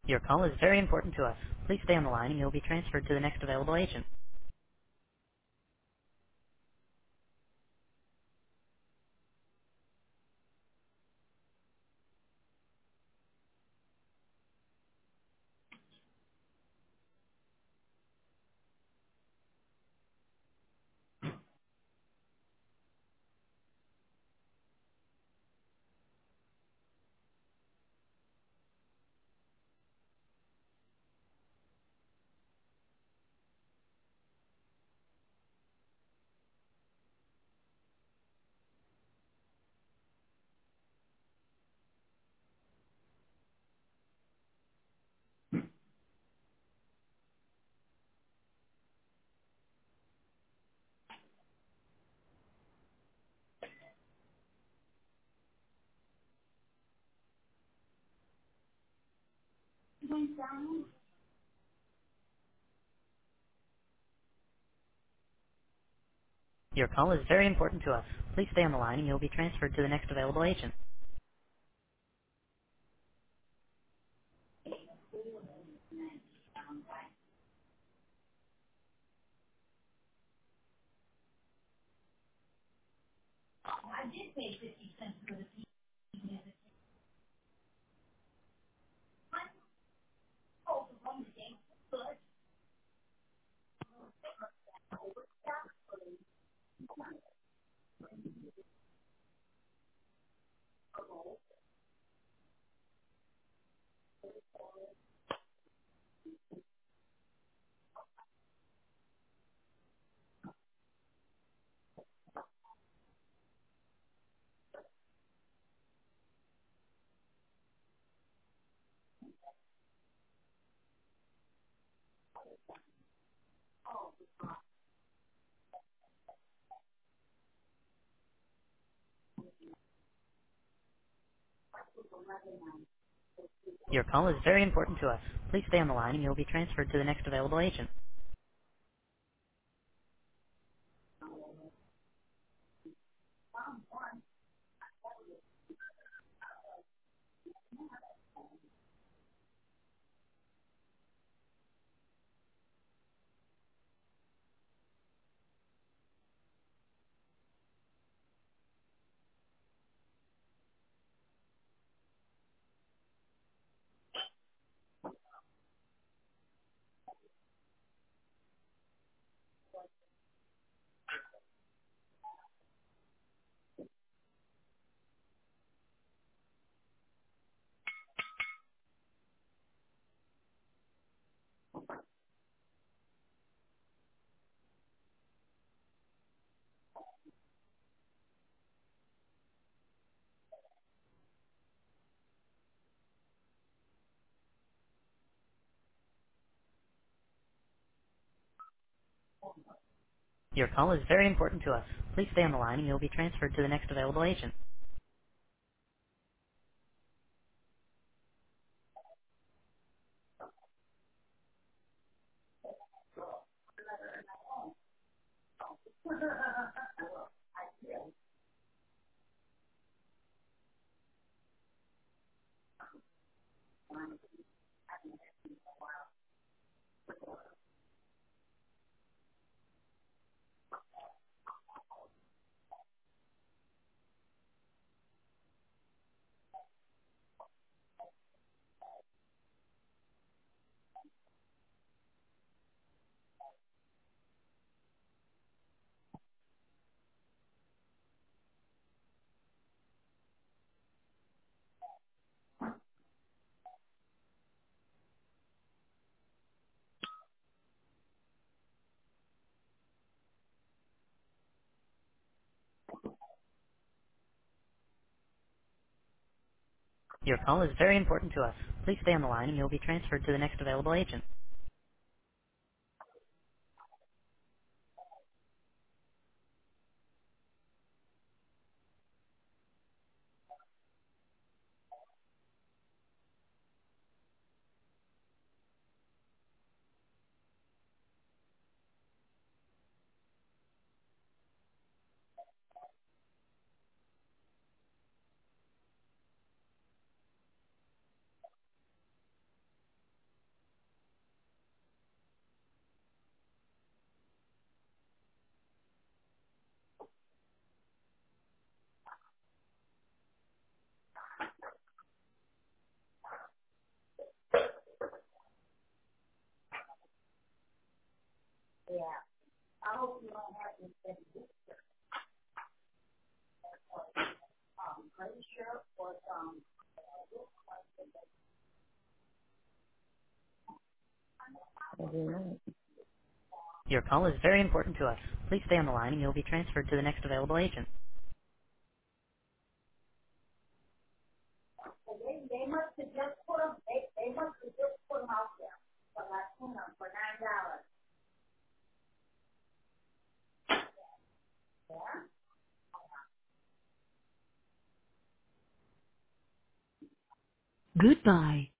Your call is very important to us. Please stay on the line and you'll be transferred to the next available agent. Your call is very important to us. Please stay on the line and you'll be transferred to the next available agent. Your call is very important to us. Please stay on the line and you'll be transferred to the next available agent. Your call is very important to us. Please stay on the line and you'll be transferred to the next available agent. Your call is very important to us. Please stay on the line and you'll be transferred to the next available agent. Every night. Your call is very important to us. Please stay on the line and you'll be transferred to the next available agent. Goodbye.